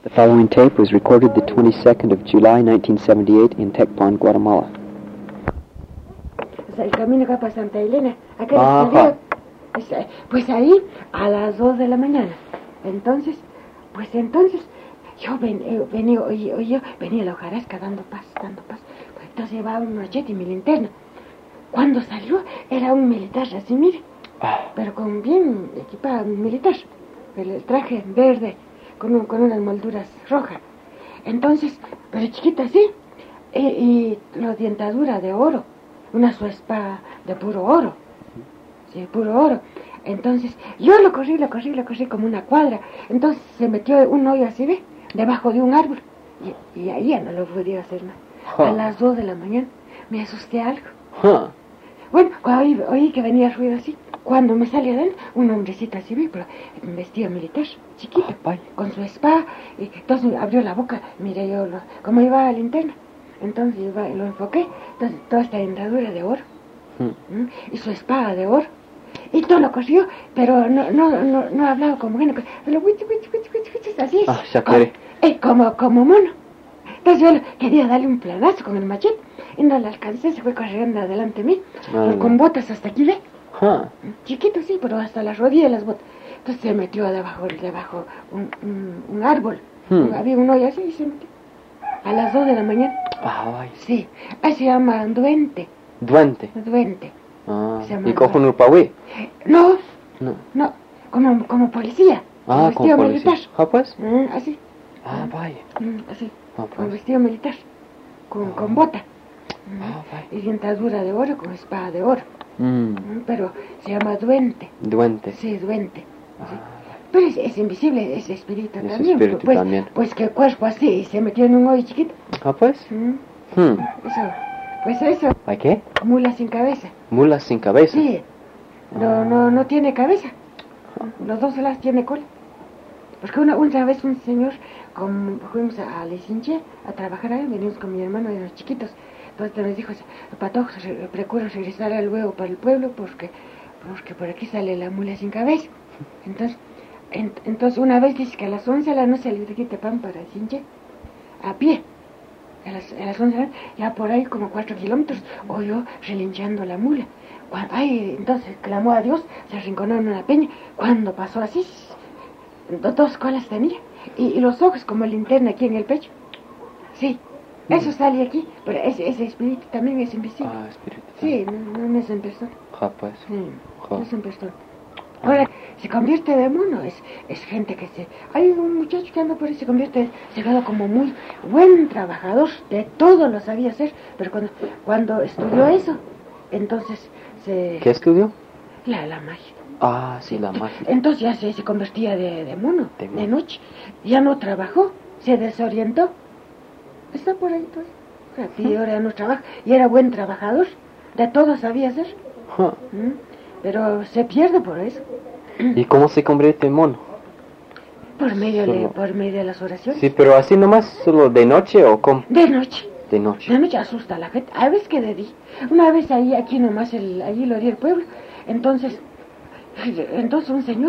The following tape was recorded the 22nd of July, 1978 in Tecpan, Guatemala. El camino acá para Santa Elena, acá pues ahí a las 2 de la mañana. Entonces, yo venía a la hojarasca dando pasos. Pues entonces llevaba un machete y mi linterna. Cuando salió era un militar así, mire, pero con bien equipado militar, el traje verde con unas molduras rojas. Entonces, pero chiquita así, y la dientadura de oro, una su espada de puro oro. Sí, puro oro. Entonces, yo lo corrí como una cuadra. Entonces se metió un hoyo así, ¿ve? Debajo de un árbol. Y ahí ya no lo podía hacer nada. A las 2 de la mañana me asusté algo. Bueno, oí que venía ruido así. Cuando me salí adentro, un hombrecito así, ¿ve? Pero vestido militar, chiquito, con su espada. Y entonces abrió la boca, miré yo cómo iba la linterna. Entonces lo enfoqué. Entonces, toda esta dentadura de oro. Y su espada de oro. Y todo lo cogió, pero no hablaba como bueno, pero así, como mono. Entonces yo quería darle un planazo con el machete y no le alcancé, se fue corriendo adelante de mí, con botas hasta aquí, ¿ve? Chiquito sí, pero hasta las rodillas las botas. Entonces se metió debajo un árbol. Había un hoyo así y se metió. A las 2 de la mañana. Sí, se llama duende. Duende. ¿Y cojo un pahui? No, como policía. Vestido como militar. policía. Pues. Así. Vaya. Así. Pues. Con vestido militar. Con bota. Y dentadura de oro con espada de oro. Pero se llama duende. Duende. Sí, duende. Sí. Pero es invisible, es espíritu Es también. espíritu también. Pues que cuerpo así se metió en un hoyo chiquito. Pues. Eso. ¿A qué? Mula sin cabeza. Mula sin cabeza. Sí. No tiene cabeza. Los dos las tiene cola. Porque una vez un señor, fuimos a Lesinche a trabajar ahí, venimos con mi hermano y los chiquitos. Entonces nos dijo, Patojo, procura regresar luego para el pueblo porque por aquí sale la mula sin cabeza. Entonces una vez dice que a las 11 de la noche salió de Quitapán para Lesinche a pie. A las 11 ya por ahí como 4 kilómetros, oyó relinchando la mula. Entonces clamó a Dios, se arrinconó en una peña. Cuando pasó así, 2 colas tenía, y los ojos como linterna aquí en el pecho. Sí, eso sale aquí, pero ese espíritu también es invisible. Espíritu. Sí, no es en persona. Pues. No es en persona. Ahora, se convierte de mono, es gente que hay un muchacho que anda por ahí, se queda como muy buen trabajador, de todo lo sabía hacer, pero cuando estudió eso, entonces ¿Qué estudió? La magia. Sí, la magia. Entonces ya se convertía de mono, de noche, ya no trabajó, se desorientó, está por ahí todo, y ahora no trabaja, y era buen trabajador, de todo sabía hacer. Pero se pierde por eso. ¿Y cómo se convierte en mono? Por medio de las oraciones. Sí, pero así nomás, solo de noche o cómo? De noche. De noche. De noche asusta a la gente. A veces que de día. Una vez aquí nomás, allí lo haría el pueblo. Entonces un señor,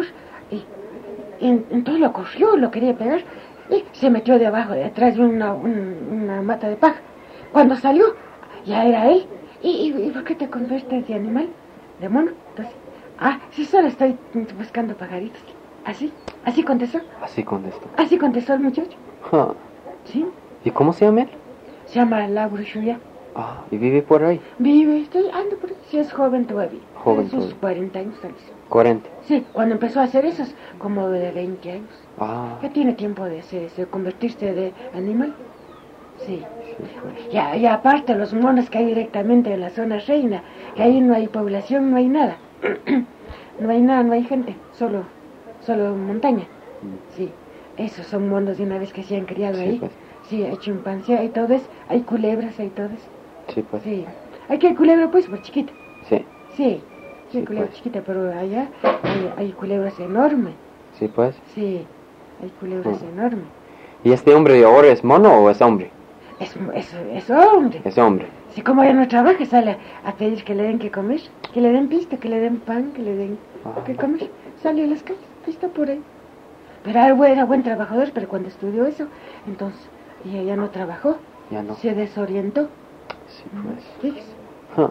entonces lo cogió, lo quería pegar, y se metió detrás de una mata de paja. Cuando salió, ya era él. ¿Y por qué te conviertes de animal? ¿De mono? Entonces, sí, solo estoy buscando pajaritos. Así contestó. Así contestó el muchacho. ¿Sí? ¿Y cómo se llama él? Se llama Lauro Shuya. ¿Y vive por ahí? Anda por ahí. Sí, es joven todavía. Joven sus 40 años tal vez. 40. Sí, cuando empezó a hacer eso, como de 20 años. Ya tiene tiempo de convertirse de animal. Sí. Y aparte los monos que hay directamente en la zona reina, que ahí no hay población, no hay nada. No hay gente, solo montaña. Sí, esos son monos de una vez que se han criado ahí. Pues. Sí, hay chimpancé, hay todo eso, hay culebras, hay todo eso. Sí, pues. Sí, hay que culebra pues por chiquita. Sí, culebra pues. chiquita, pero allá hay culebras enormes. Sí, pues. Sí, hay culebras enormes. ¿Y este hombre de ahora es mono o es hombre? Es hombre. Es hombre. Si como ya no trabaja, sale a pedir que le den que comer, que le den pista, que le den pan, que le den que comer. Sale a las calles, ahí está por ahí. Pero era buen trabajador, pero cuando estudió eso, entonces ya no trabajó. Ya no. Se desorientó. Sí, pues. Fíjese. Ah,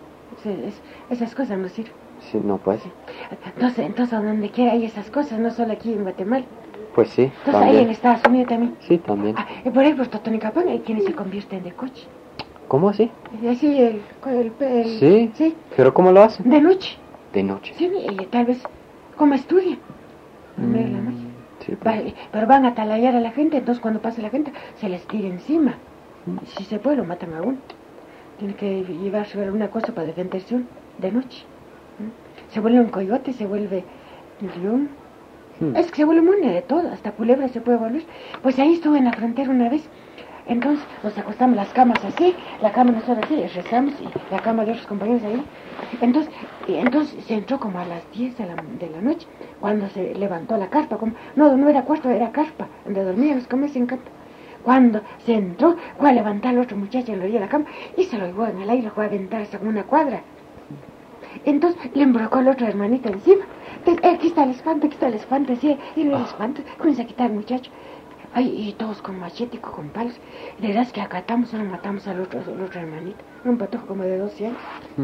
Esas cosas no sirven. sí, no, pues. Entonces, a donde quiera hay esas cosas, no solo aquí en Guatemala. Pues sí, Entonces, también. ahí en Estados Unidos también. Sí, también. Y por ahí por Totonicapán hay quienes se convierten de coche. ¿Cómo así? Y así Sí. Sí, ¿Pero cómo lo hacen? de noche. De noche. Sí, y tal vez como estudian. En medio de la noche. Sí, pues. Pero van a atalayar a la gente, entonces cuando pase la gente se les tira encima. Y si se puede lo matan a uno. Tiene que llevarse alguna cosa para defenderse uno de noche. Se vuelve un coyote, se vuelve un león. Es que se vuelve muy de todo, hasta culebra se puede volver. Pues ahí estuve en la frontera una vez. Entonces nos acostamos las camas así, la cama nosotros así, rezamos y la cama de otros compañeros ahí. Entonces se entró como a las 10 de la noche, cuando se levantó la carpa. No era cuarto, era carpa, donde dormíamos, como ese encanto. Cuando se entró, fue a levantar al otro muchacho en la orilla de la cama y se lo llevó en el aire, fue a aventar hasta como una cuadra. Entonces le embrocó al otro hermanito encima. Entonces, aquí está el espanto, sí, y el espanto, comienza a quitar al muchacho. Ay, y todos con machete y con palos. De verdad es que acatamos, no matamos al otro hermanito. Un patojo como de 12 años.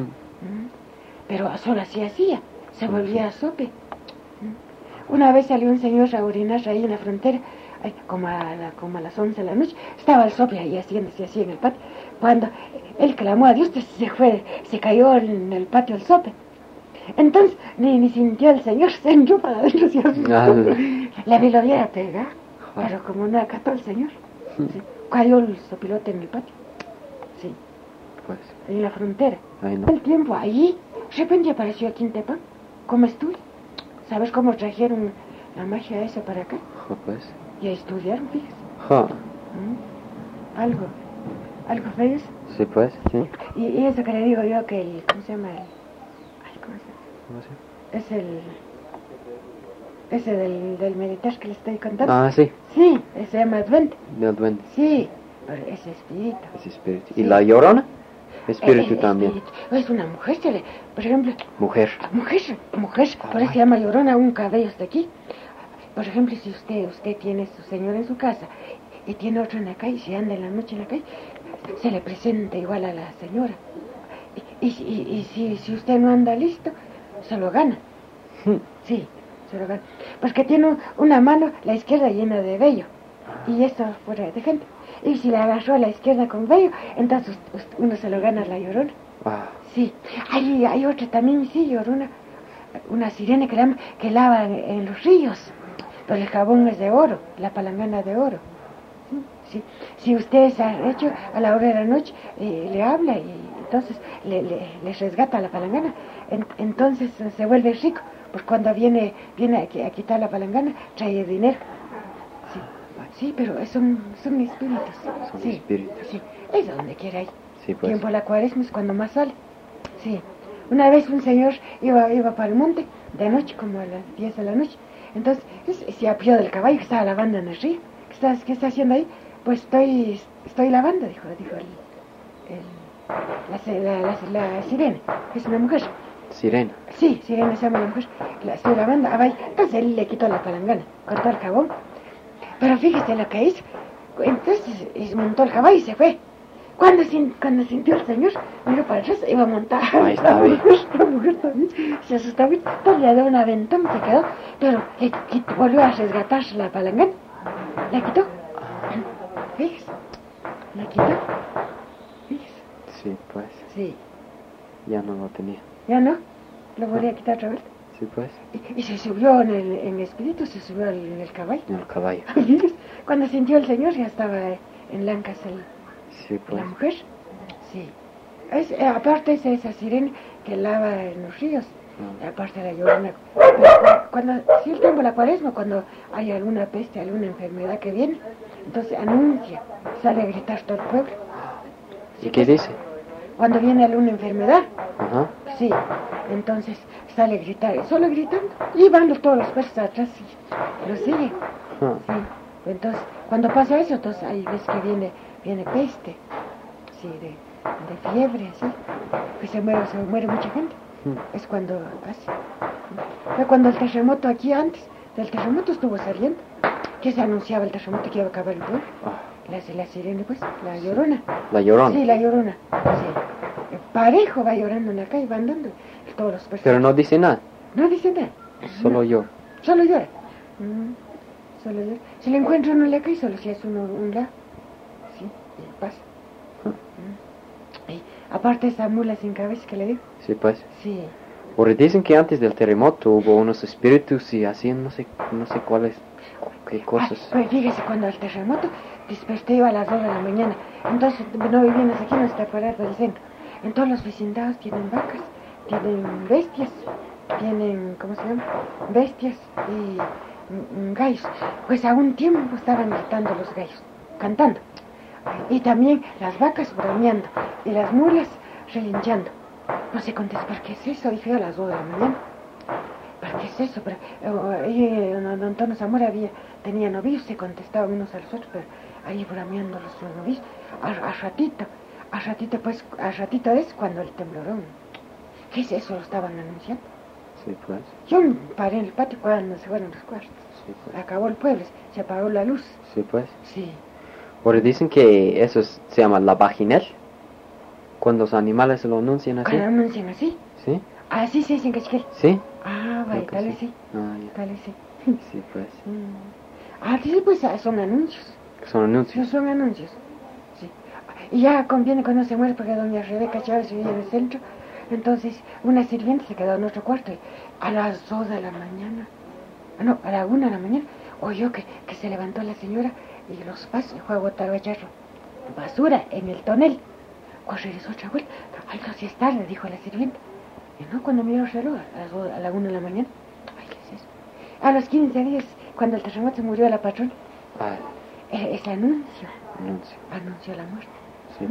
Pero solo así hacía, se volvía a sope. Una vez salió un señor a orinar ahí en la frontera, como a las 11 de la noche. Estaba el sope ahí haciéndose así en el patio. Cuando él clamó a Dios, se cayó en el patio el sope. Entonces, ni sintió el señor, se entró para adentro. La melodía pega, pero como no acató el señor, sí, cayó el sopilote en el patio. Sí, pues. Ahí en la frontera. Ahí no. El tiempo ahí, de repente apareció aquí en Tepán, como estudio. ¿Sabes cómo trajeron la magia esa para acá? Pues. Y a estudiaron, fíjese. Algo feo. Sí, pues, sí. Y eso que le digo yo que ¿cómo se llama? ¿Cómo se llama? Es ese del militar que le estoy contando. Ah, sí. Sí, se llama duende. Del duende. Sí, pero es espíritu. Es espíritu. Sí. ¿Y la llorona? Espíritu también. Espíritu. Es una mujer, por ejemplo. Mujer. Por eso se llama llorona, un cabello hasta aquí. Por ejemplo, si usted tiene su señor en su casa y tiene otro en la calle, si anda en la noche en la calle, se le presenta igual a la señora. Y si usted no anda listo, se lo gana. Sí, se lo gana. Porque tiene una mano, la izquierda, llena de vello. Y esto fuera de gente. Y si le agarró a la izquierda con vello, entonces uno se lo gana a la llorona. Sí. Hay otra también, sí, llorona. Una sirena que lava en los ríos. Pero el jabón es de oro, la palangana de oro. Sí. Si usted se ha hecho a la hora de la noche, le habla y entonces le resgata la palangana. Entonces se vuelve rico, porque cuando viene a quitar la palangana, trae dinero. Sí, pero son espíritus. Son espíritus. Sí, es donde quiera ir. Sí, pues. Tiempo la cuaresma es cuando más sale. Sí. Una vez un señor iba para el monte, de noche, como a las 10 de la noche. Entonces se apió del caballo que estaba lavando en el río. ¿Qué está haciendo ahí? Pues estoy lavando, dijo la sirena. Es una mujer. Sirena. Sí, sirena se llama la mujer. La estoy lavando. Entonces él le quitó la palangana, cortó el jabón. Pero fíjese lo que hizo. Entonces montó el caballo y se fue. Cuando sintió el señor, miró para atrás, iba a montar. Ahí está bien. La mujer también se asustó. Entonces le dio un aventón, se quedó. Pero volvió a resgatarse la palangana. La quitó. Fíjese. La quitó. Fíjese. Sí, pues. Sí. Ya no lo tenía. ¿Ya no? Lo volví a quitar otra vez. Sí, pues. Y se subió en espíritu, se subió en el caballo. En el caballo. Cuando sintió el señor ya estaba en Lancas Sí, pues. la mujer. Sí. Aparte es esa sirena que lava en los ríos. Aparte la llorona. Si el tiempo de la cuaresma, cuando hay alguna peste, alguna enfermedad que viene, entonces anuncia, sale a gritar todo el pueblo. ¿Y qué dice? Cuando viene alguna enfermedad, Ajá. sí, entonces sale a gritar, solo gritando, y van todos los perros atrás y lo siguen. Sí. Entonces, cuando pasa eso, entonces ahí ves que viene peste, sí, de fiebre, así, que se muere mucha gente. Es cuando pasa. Pero cuando el terremoto aquí antes, del terremoto estuvo saliendo. Que se anunciaba el terremoto que iba a acabar el pueblo. La sirena, pues, la llorona. La Llorona. Sí, la llorona. Sí. Parejo va llorando en la calle, va andando. Todos los personas. Pero no dice nada. No dice nada. Solo llora. Solo llora. Solo llora. Si le encuentran en la calle, solo si hace un lado. Sí, y pasa. Y aparte esa mula sin cabeza que le digo. Sí, pues. Sí. Porque dicen que antes del terremoto hubo unos espíritus y así, no sé cuáles, qué cosas. Pues fíjese, cuando el terremoto desperté iba a las 2 de la mañana. Entonces no vivíamos aquí, no está fuera del centro. En todos los vecindados tienen vacas, tienen bestias, tienen, ¿cómo se llama? Bestias y gallos. Pues a un tiempo estaban gritando los gallos, cantando. Y también las vacas bromeando y las mulas relinchando. No sé contestar, ¿por qué es eso? Dije a las 2 de la mañana. ¿Por qué es eso? Pero don Antonio Zamora tenía novillos, se contestaban unos a los otros, pero ahí bromeando los novillos. A ratito es cuando el temblorón. ¿Qué es eso? Lo estaban anunciando. Sí, pues. Yo paré en el patio cuando se fueron los cuartos. Sí, pues. Acabó el pueblo, se apagó la luz. Sí, pues. Sí. Porque dicen que eso se llama la vaginel. Cuando los animales lo anuncian así. ¿Cuando anuncian así? ¿Sí? Así se dicen que ¿Sí? vaya, tal vez sí. Ya. Tal vez sí. Sí, pues. Sí, pues son anuncios. Son anuncios. Son anuncios. Sí. Y ya conviene cuando se muere porque doña Rebeca Chávez vivía en el centro. Entonces, una sirvienta se quedó en otro cuarto y a las 2 de la mañana, no, a la 1 de la mañana, oyó que se levantó la señora y los pasos y fue a botar basura en el tonel. Cuando regresó otra vuelta, ay, no, si es tarde, dijo la sirvienta. Y no, cuando miró el reloj, a la 1 de la mañana, ay, ¿qué es eso? A los 15 días, cuando el terremoto murió la patrona, es anuncio. Anunció la muerte. Sí,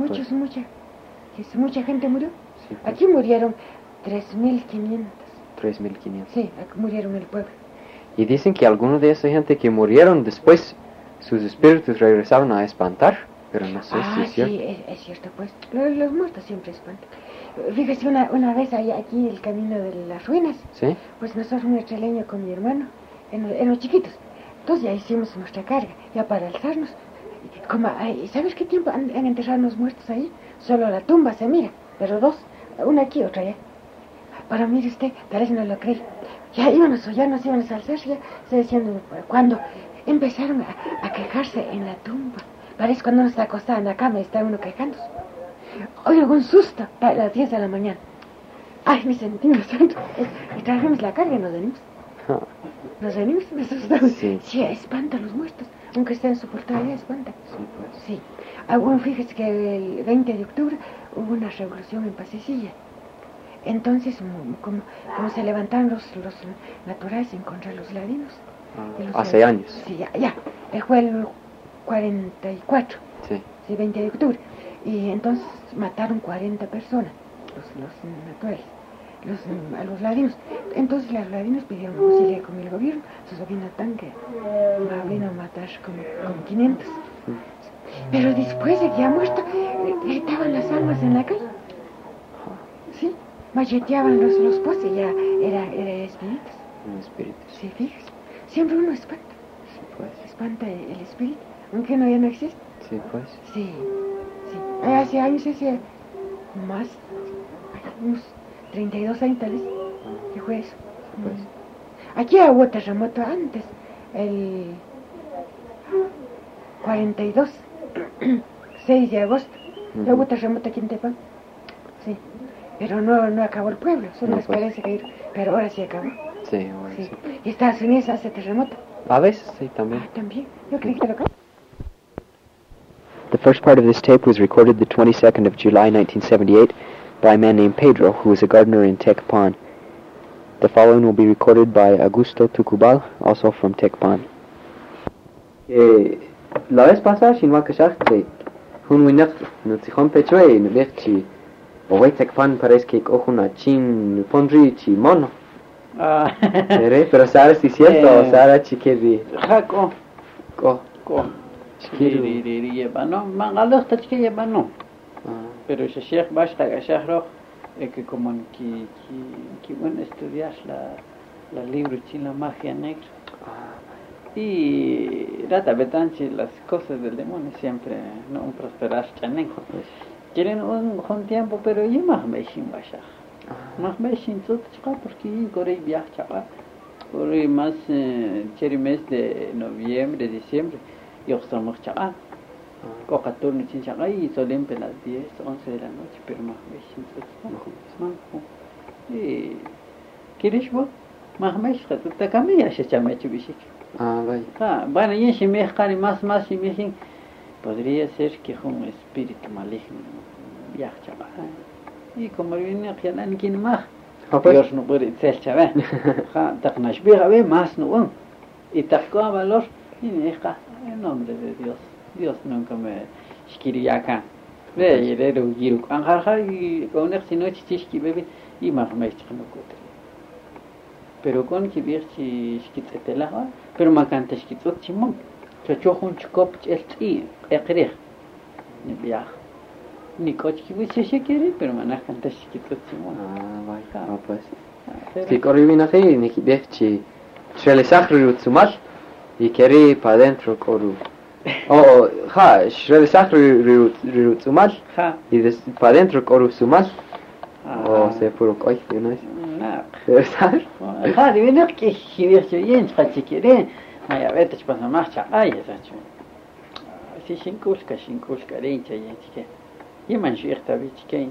Mucha gente murió. Sí, pues. Aquí murieron 3.500. 3.500. Sí, aquí murieron el pueblo. Y dicen que algunos de esa gente que murieron después, sus espíritus regresaron a espantar. Pero no sé si es cierto. Sí, es cierto, pues. Los muertos siempre espantan. Fíjese, una vez aquí el camino de las ruinas. ¿Sí? Pues nosotros un estreleño con mi hermano, en los chiquitos. Entonces ya hicimos nuestra carga, ya para alzarnos. ¿Sabes qué tiempo han enterrado los muertos ahí? Solo la tumba se mira, pero dos, una aquí, otra allá. Pero mire usted, tal vez no lo cree. Ya nos íbamos a alzar, ya se decían, cuando empezaron a quejarse en la tumba. Parece cuando uno está acostado en la cama y está uno quejándose. Oigo un susto a las 10 de la mañana. Ay, me sentimos tanto. Y trajimos la carga y nos venimos. Nos venimos, me asustamos. Sí, espanta a los muertos. Aunque estén soportados, ya espanta. Sí, pues. Sí. Bueno, fíjese que el 20 de octubre hubo una revolución en Pasecilla. Entonces, como se levantaron los naturales en contra de los ladinos. Hace años. Sí, ya. Fue el 44. Sí, 20 de octubre. Y entonces mataron 40 personas, los naturales, a los ladinos. Entonces los ladinos pidieron auxilio con el gobierno. Entonces vino tanque, vino a matar como 500. Pero después de que ha muerto, gritaban las almas en la calle. Sí, macheteaban los postes y ya era espíritus. Sí, fíjese. Siempre uno espanta. Sí, pues. Espanta el espíritu, aunque no ya no existe. Sí, pues. Sí. Hace años, más, unos 32 años tal vez, que fue eso. Pues. Aquí hubo terremoto antes, el 42, 6 de agosto, hubo terremoto aquí en Tepán. Sí, pero no acabó el pueblo, solo les parece que pero ahora sí acabó. Sí, ahora sí. ¿Y Estados Unidos hace terremoto? A veces, sí, también. También, yo creí que lo acabó. The first part of this tape was recorded the 22nd of July 1978 by a man named Pedro, who was a gardener in Tecpan. The following will be recorded by Augusto Tucubal, also from Tecpan. La vez pasada, si no acasarte, un winner, no te rompe chue, no ver si, o ve Tecpan parece que cojo una chin, pondri chi mono. Pero sabes si cierto, sabes chique di. Jaco. Co. Llevano, mangalos tachke llevano. Pero ese sheikh basta gashahro que como que bueno estudias la libro chin la magia negra. Y rata betanchi las cosas del demonio siempre no prosperar chanen. Quieren un tiempo pero y más meshin basha. Más meshin tot chica porque corre viaje chapa. Corre más cherry mes de noviembre, diciembre. Y estamos chapa. Coca turno chin chapa y solen pelas 10, 11 de la noche, pero más meshin tot. Y ¿quieres vos? Más meshin tot ta camilla se chama chubishik. Vaya. Bueno, y si me dejan más y me dicen, podría ser que es un espíritu maligno viaja, chaval. Y como viene aquí en alguien más, Dios no puede ser, chaval. Tak nashbiga ve más no. Y tak como valor y me deja en nombre de Dios. Dios nunca me esquiría acá. Ve y de lo giro. Anjarja y con el sino chichiski bebe y más me no cutre. Pero con que ver si skitela pero ما كان تشكيت تشمم تشوفون شكوب تلتي اقريخ نبيع نيكوتش كي ويش كيري pero ما كان تشكيت تشمم vaya. Pues que corrí bien aquí ni que deje se le sacro utsumal y querí para adentro corru se le sacro utsumal y para adentro corru sumal o se puro coy no es ¿sabes? Viene que si bien chiquire, me avete pasa marcha, ay esa chu. Si shinkuska rincha y chique. Y man shirta bichke.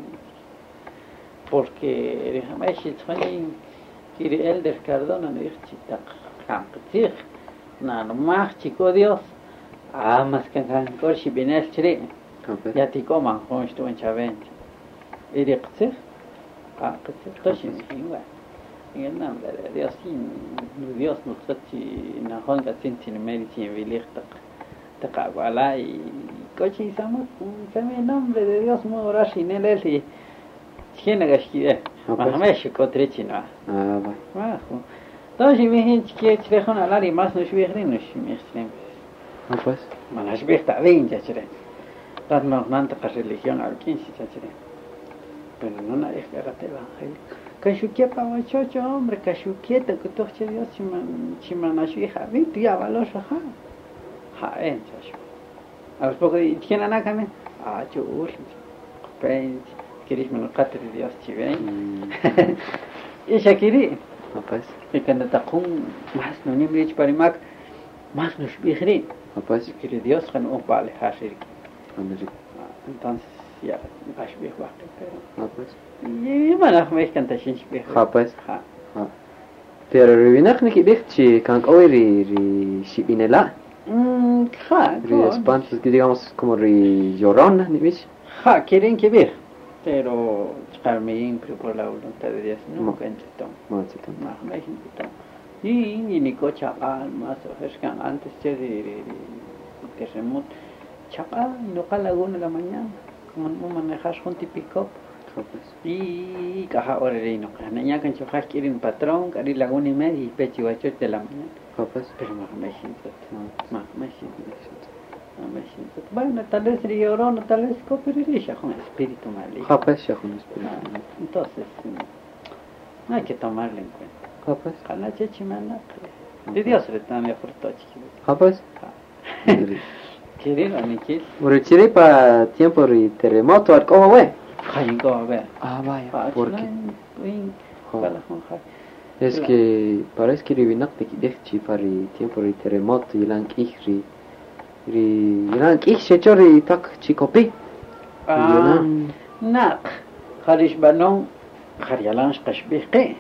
Porque jamás si tsanin kiri elder Cardona no irchita. Kamtir. Na no más chico Dios. Más que tan corchi binel chire. Ya ti coman con esto en chaven. Y de qtsir. Qtsir toshin igual. En el nombre de Dios, Dios nos trate na honga sin medicina vilirta taqawala y coche estamos en nombre de Dios mora sin él y tiene que más me cotrichi no va entonces me gente que trajan a la y más no subirle no subirle pues manas vista bien ya chire dar no nanta religión al 15 ya chire pero no nadie que rate evangélico Kashukia para chocho hombre, kashukieta que todo che Dios chimanashi javi, tía valosha chacho. A los pocos tienen acá me, chul, pens, queréis me lo cate de Dios chiven. Y shakiri, pues y cuando taqum más no ni me parimak, más no shbihri. pues que Dios kan vale hashir. Entonces ya ashbih waqti pero. pues Y mana me canta shinshbih. pues pero revinakhni ki bixchi kan qawiri shibinela espantos que digamos como llorona ni bicho quieren que ver pero Carmen por la voluntad de Dios nunca entró más me entró y ni cocha más ofrezcan antes de terremoto chapa y no calaguna la mañana como no manejas un típico y caja orerino niña que chojas quieren patrón cari laguna y media y pecho de la mañana pero más me siento bueno tal vez llorón tal vez cooperaría con espíritu maligno entonces no hay que tomarlo en cuenta cana chechimana de Dios le está me fortó pues quieren o ni quieren Urichiri para tiempo de terremoto al como güey vaya porque es que parece que rivinakte ki dechchi para tiempo de terremoto y lang ihri se chori tak chikopi nak kharish banon kharialansh qashbiqi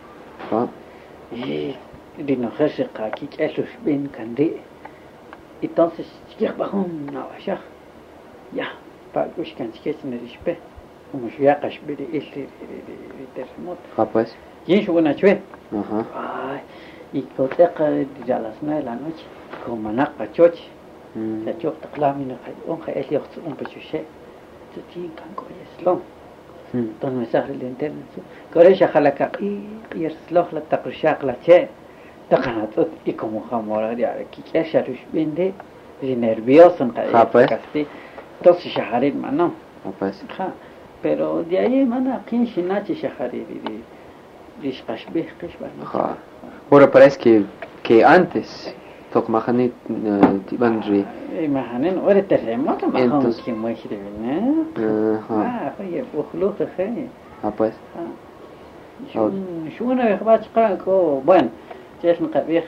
y no khase qaki elos bin kandi entonces chiqih bajón na washa ya pa kush kan chikes ne rispe como ya qashbiri el terremoto pues y eso una chue y coteca de las 9 de la noche como naqa choch la choch taqlami na onja el yox un pechuche tuti kan ko yeslom ton mesaj el interno corecha jalaka y yesloj la taqrishaq la che taqanat y como jamora de aquí que sharush bende y nervioso en casti entonces shaharin mano pero de ahí mana kin shinachi shahariri ahora parece que antes toc mahanit tibandri. Imahanen ore terremoto mahon que muestre, ¿no? Oye, bujlo que pues. Yo una vez va bueno, ya es un cabello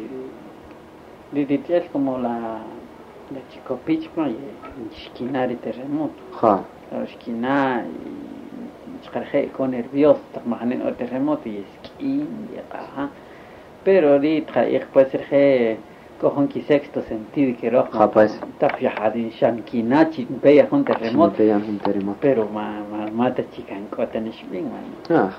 de como la chico pitch, ¿no? Y esquina de terremoto. Esquina y con nervioso, mahanen ore terremoto y esquina, pero ahorita puede ser que cojan que sexto sentido que rojo pues tapiajadin shankinachi veía un terremoto pero mata chica en cotanish bien claro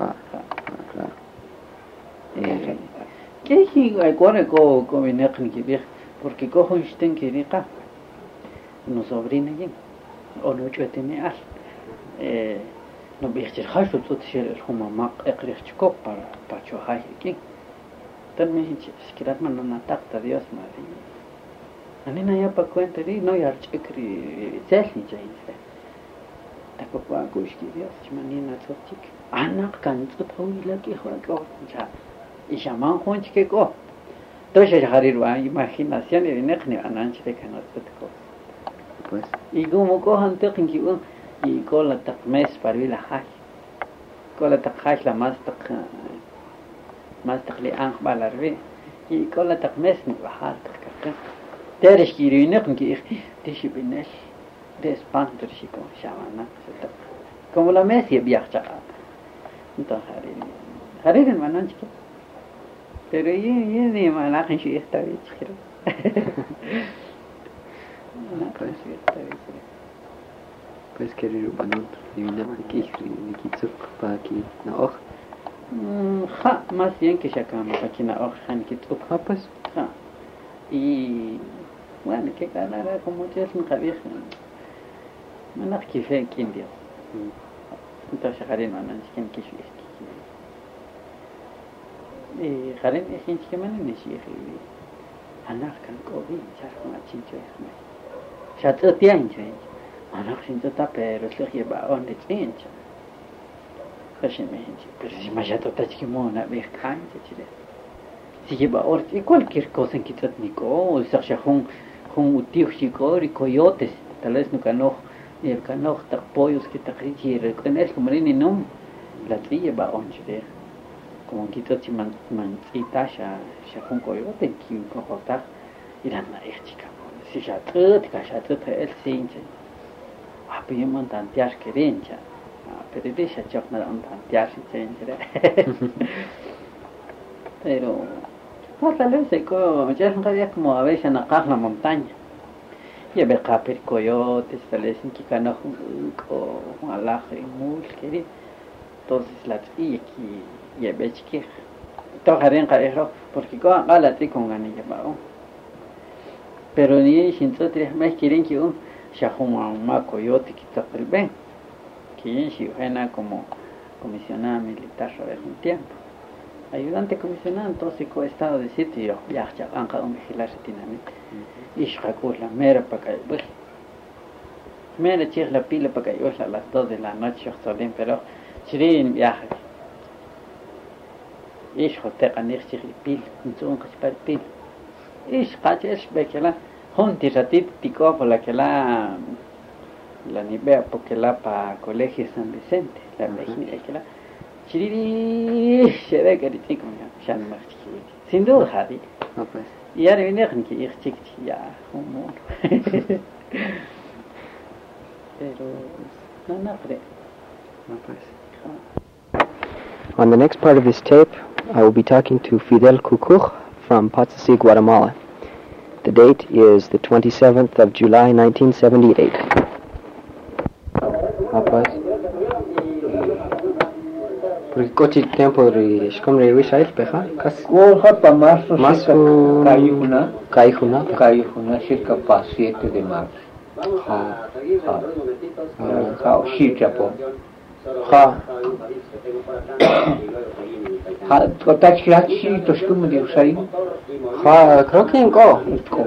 que higa cuando co vienen que ver porque cojan estén que rica no sobrina bien o no yo tiene al no biechter hasu tot ser como maq eqrichko para chohay que también es que las manos no tacta Dios madre a mí no hay para cuenta de no hay archicri selfie jainse tapo pa kushki Dios manina tsotik anak kan tsotawi lagi juego ya y llaman junch que go entonces ya harirwa imaginación y nekni ananche de que no tsotko pues y como cojan tekin ki y cola takmes para la haj cola takhash la más تقلي أنخ بالربي يقول لك مسني بحال تكتر تاريخ كيرينك كي تشي بنش ديس بانتر شيكو شامانا ستك كم لا مسي بيحجا انت هارين ما نانش pero y ما لاقي شيء يستوي تخير pues querido banut divina que nikitsuk pa ki na och más bien que ya cambia aquí na hoja que tú pues y bueno que ganará como ya es un cabello no que fe que indio entonces Karen no es quien que es y Karen es quien que man ni si anar kan covid ya con la chincho ya te tiene anar sin te pero se lleva donde chincho pero si me ya total que mona me canta chile si lleva y cualquier cosa en que tratnico o sea con utios y coyotes tal vez no cano y el cano ta pollos que ta cricir con es como ni no la trilla va on chile como que tot si man y tasha con coyote que con cortar y la chica si ya tot el sinche pues yo montan tias que rencha pero deixa eu não tantear pero tal vez ya no había como a veces en la montaña y ver capir coyotes tal vez en que cano o alaje muy querido entonces la y aquí ya ve que tocaré en carero porque con la tri con ganilla pero ni sin tres más quieren que un ya como un coyote que está el bien que era como comisionada militar sobre un tiempo. Ayudante comisionado, entonces con estado de sitio, ya han cada un vigilar retinamente. Y shakul la mera para que pues mera chir la pila para que yo a las 2 de la noche solín, pero chirin viaje. Y shote canir chir pil, un caspar pil. Y shkaches bekela, junti ratit tico por la que la nivea porque la pa colegio San Vicente la imagina que la chiriri se ve que tico ya no más sin duda Javi pues y ahora viene que ir chic ya como pero no pues On the next part of this tape I will be talking to Fidel Cucuj from Potsdam, Guatemala. The date is the 27th of July 1978. Porque coche tempo de como le wish ail peja cas Gol hapa marzo caijuna circa pa 7 de marzo ha shichapo ha tachirachi to shkumu de usai creo que en go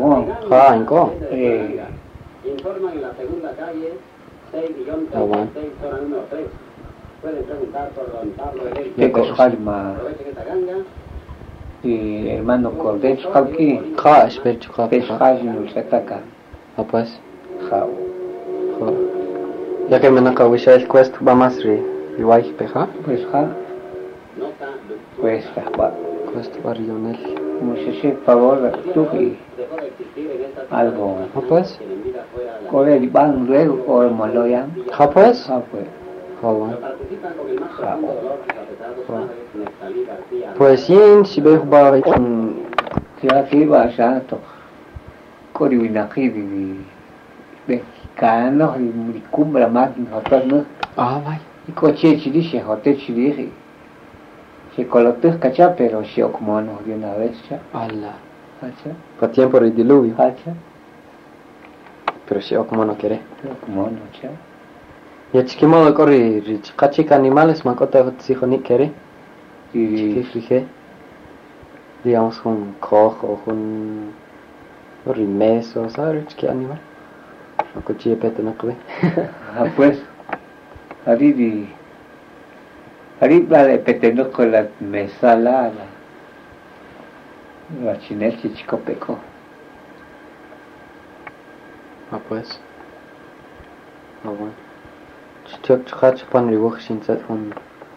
informan en la segunda calle 6.600.003. Pueden preguntar por don Pablo Heredia. de Cosjalma. Aprovechen esta ganga y hermano Cordero Jalki, espera, chuja. Pescaji no se ataca. Pues. Jao. Ya que me no cawisha el quest va más igual peja. Pues ja. Pues ja. Quest barrionel. Muchachos, favor, tú y algo. Pues. Corre el ban luego o el maloya. Pues. Pues. Bueno. Pues sí, si veo va con Ya que va a to. Corre una kiri mexicano y cumbra más no. vaya. Y coche chile, hotel chile. Se coloca cacha, pero se como no de una vez ya. Allah. Hacha. Pa tiempo el diluvio. Hacha. Pero si como no quiere. Pero como no ya. Ya chiquimodo corre, chica animales, macota hijo ni quiere. Y Fije. Digamos un cojo, un rimeso, ¿sabes? ¿Qué animal? No cochille pete no cree. pues Ari vale petendo con la mesala la chinel chico peco. Pues. Bueno. Chuch pan ribuj sin set un.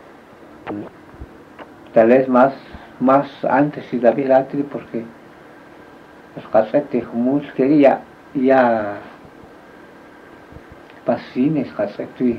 Tal vez más antes si David Atri porque los casetes humus quería ya pasines casetes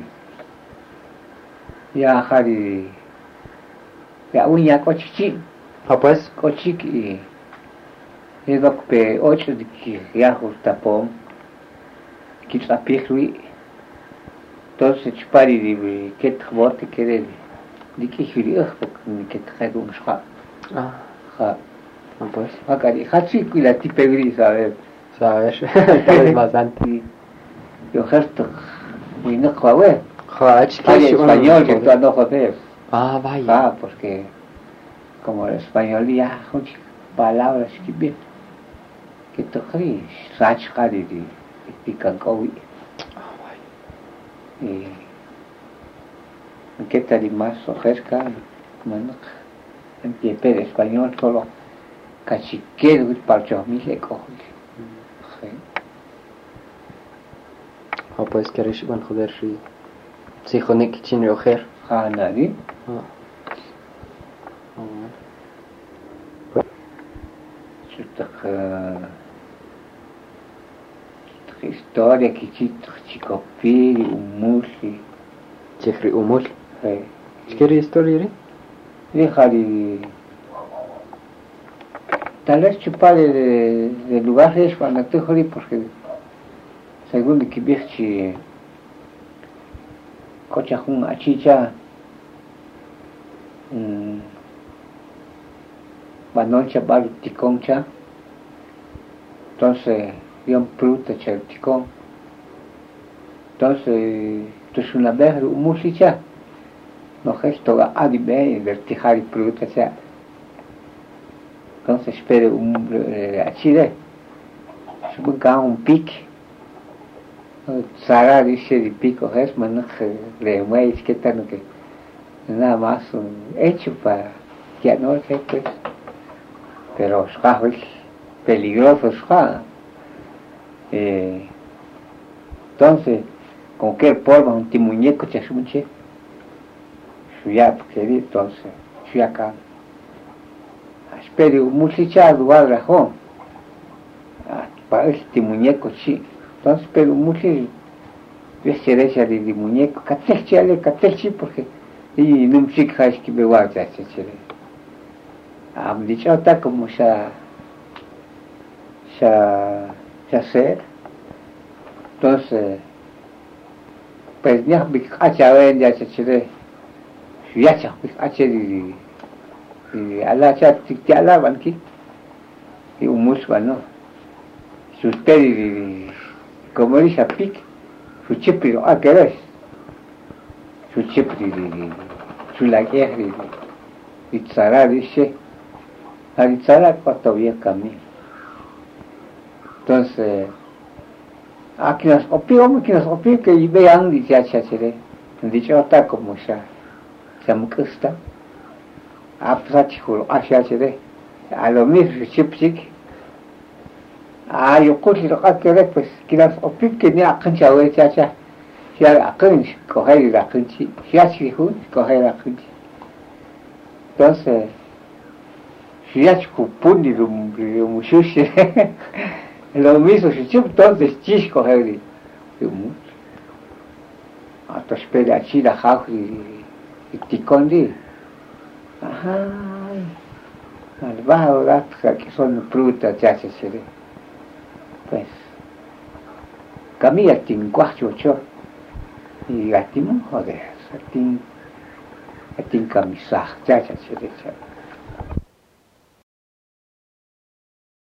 ya hari ya uña cochichi Pues. cochiqui y lo que 8 de que ya justapom que está pirui entonces chupari de que te bote que de que jurió porque te traigo un schwa ja Pues. acá de hachi y la tipe gris a ver ¿Sabes? Tal vez más antes. yo gesto muy no jugué Joder, español que tú no joder vaya. porque como el español ya muchas palabras que bien que te crees sach cari de pican cowi y ¿qué tal más ojerca mano en pie de español solo cachiquero y parcho mi le cojo Pues quieres van joder si jonek chin rojer. nadie historia que chico piri umusi Chefri umul. ¿Quieres historia? Dejaré tal vez chupar de lugares cuando te jodí porque según que viaje cocha un achicha banoncha bar ticoncha entonces un fruta cha ticon entonces tu es una vez musicha no gesto a dibe vertijar fruta cha entonces espere achide suponga un pique Sara dice de pico es man le mueves que tan que nada más hecho para que no sé pues pero es peligroso entonces con qué forma un timuñeco te asume ya porque entonces fui acá espero muchacha lugar rajón para este muñeco sí entonces pero mucho derecha de muñeco catechi porque y no me chica es que me guarda dicho está como ya sé entonces pues ya me hacha ven ya se ya cha hacha y ala cha ala banki y humus no sus peri como dice pic su chipri querés su chipri su la guerra y tsara dice Arizara todavía camino entonces aquí nos opio que vean dice chachere dicho está como ya se me gusta apsachi juro chachere a lo mismo chipsik yo cursi lo que pues quieras opip que ni a cancha o chacha ya a cancha coger la cancha ya si hun coger la cancha entonces si ya chupuni lo mushushi lo mismo si chup entonces chis coger lo mucho hasta espera chila jau y ticondi ajá al bajo que son frutas chacha seré pues camilla tin cuacho y gatimos joder tin camisa chacha se